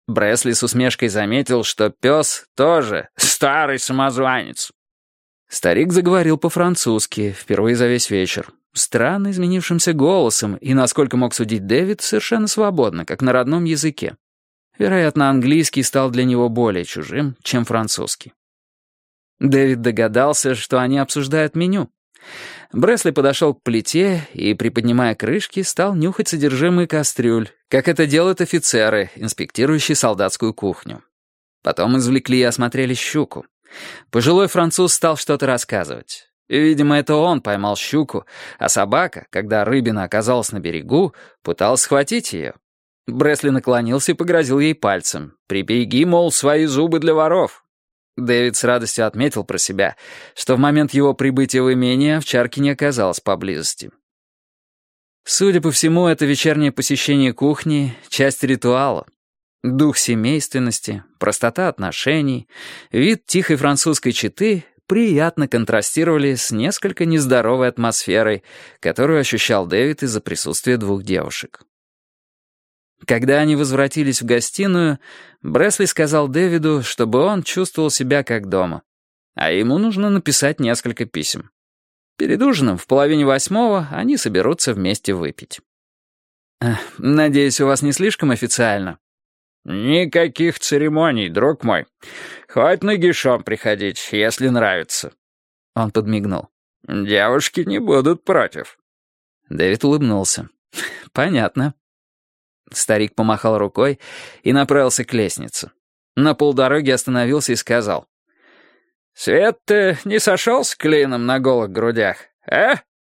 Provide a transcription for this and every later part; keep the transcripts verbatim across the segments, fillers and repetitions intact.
Бресли с усмешкой заметил, что пес тоже старый самозванец. Старик заговорил по-французски, впервые за весь вечер. Странно изменившимся голосом и, насколько мог судить Дэвид, совершенно свободно, как на родном языке. Вероятно, английский стал для него более чужим, чем французский. Дэвид догадался, что они обсуждают меню. Бресли подошел к плите и, приподнимая крышки, стал нюхать содержимое кастрюль, как это делают офицеры, инспектирующие солдатскую кухню. Потом извлекли и осмотрели щуку. Пожилой француз стал что-то рассказывать. Видимо, это он поймал щуку, а собака, когда рыбина оказалась на берегу, пыталась схватить ее. Бресли наклонился и погрозил ей пальцем. «Прибереги, мол, свои зубы для воров». Дэвид с радостью отметил про себя, что в момент его прибытия в имение овчарки не оказалось поблизости. Судя по всему, это вечернее посещение кухни — часть ритуала. Дух семейственности, простота отношений, вид тихой французской четы приятно контрастировали с несколько нездоровой атмосферой, которую ощущал Дэвид из-за присутствия двух девушек. Когда они возвратились в гостиную, Бресли сказал Дэвиду, чтобы он чувствовал себя как дома, а ему нужно написать несколько писем. Перед ужином в половине восьмого они соберутся вместе выпить. «Надеюсь, у вас не слишком официально?» «Никаких церемоний, друг мой. Хоть нагишом приходить, если нравится». Он подмигнул. «Девушки не будут против». Дэвид улыбнулся. «Понятно». Старик помахал рукой и направился к лестнице. На полдороги остановился и сказал. «Свет-то не сошелся клином на голых грудях, а?»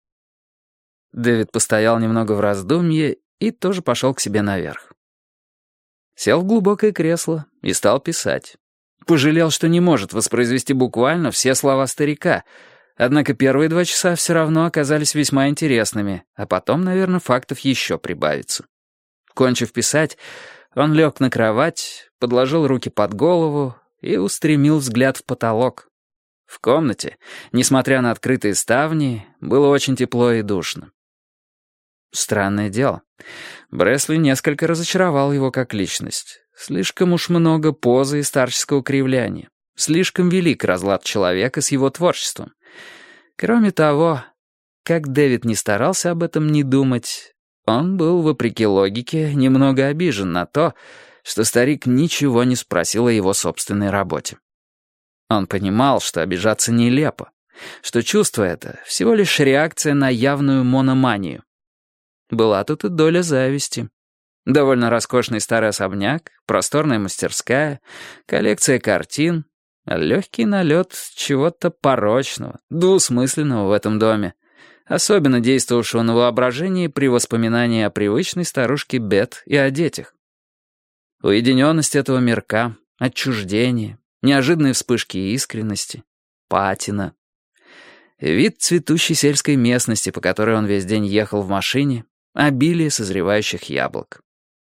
Дэвид постоял немного в раздумье и тоже пошел к себе наверх. Сел в глубокое кресло и стал писать. Пожалел, что не может воспроизвести буквально все слова старика, однако первые два часа все равно оказались весьма интересными, а потом, наверное, фактов еще прибавится. Кончив писать, он лег на кровать, подложил руки под голову и устремил взгляд в потолок. В комнате, несмотря на открытые ставни, было очень тепло и душно. Странное дело. Бресли несколько разочаровал его как личность. Слишком уж много позы и старческого кривляния. Слишком велик разлад человека с его творчеством. Кроме того, как Дэвид не старался об этом не думать, он был, вопреки логике, немного обижен на то, что старик ничего не спросил о его собственной работе. Он понимал, что обижаться нелепо, что чувство это всего лишь реакция на явную мономанию. Была тут и доля зависти. Довольно роскошный старый особняк, просторная мастерская, коллекция картин, легкий налет чего-то порочного, двусмысленного в этом доме, особенно действовавшего на воображение при воспоминании о привычной старушке Бет и о детях. Уединенность этого мирка, отчуждение, неожиданные вспышки искренности, патина. Вид цветущей сельской местности, по которой он весь день ехал в машине, обилие созревающих яблок.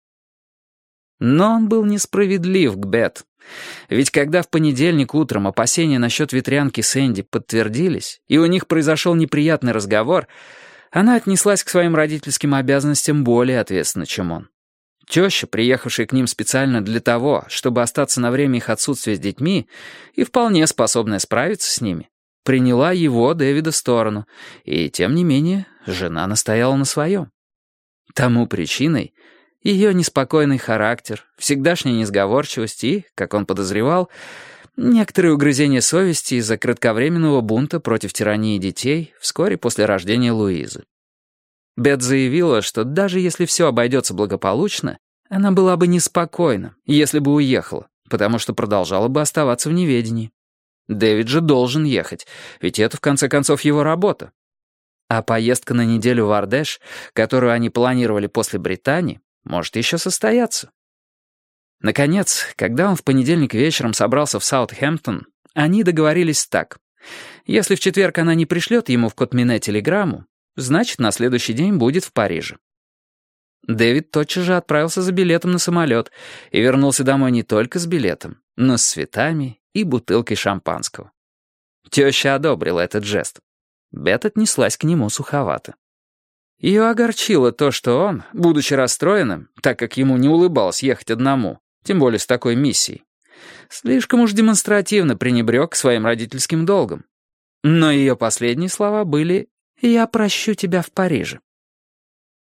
Но он был несправедлив к Бет. Ведь когда в понедельник утром опасения насчет ветрянки Сэнди подтвердились, и у них произошел неприятный разговор, она отнеслась к своим родительским обязанностям более ответственно, чем он. Теща, приехавшая к ним специально для того, чтобы остаться на время их отсутствия с детьми, и вполне способная справиться с ними, приняла его, Дэвида, сторону, и, тем не менее, жена настояла на своем. Тому причиной ее неспокойный характер, всегдашняя несговорчивость и, как он подозревал, некоторые угрызения совести из-за кратковременного бунта против тирании детей вскоре после рождения Луизы. Бет заявила, что даже если все обойдется благополучно, она была бы неспокойна, если бы уехала, потому что продолжала бы оставаться в неведении. Дэвид же должен ехать, ведь это, в конце концов, его работа. А поездка на неделю в Ардеш, которую они планировали после Британии, может еще состояться. Наконец, когда он в понедельник вечером собрался в Саутгемптон, они договорились так. Если в четверг она не пришлет ему в Котмине телеграмму, значит, на следующий день будет в Париже. Дэвид тотчас же отправился за билетом на самолет и вернулся домой не только с билетом, но с цветами и бутылкой шампанского. Теща одобрила этот жест. Бет отнеслась к нему суховато. Ее огорчило то, что он, будучи расстроенным, так как ему не улыбалось ехать одному, тем более с такой миссией. Слишком уж демонстративно пренебрег своим родительским долгом. Но ее последние слова были «Я прощу тебя в Париже».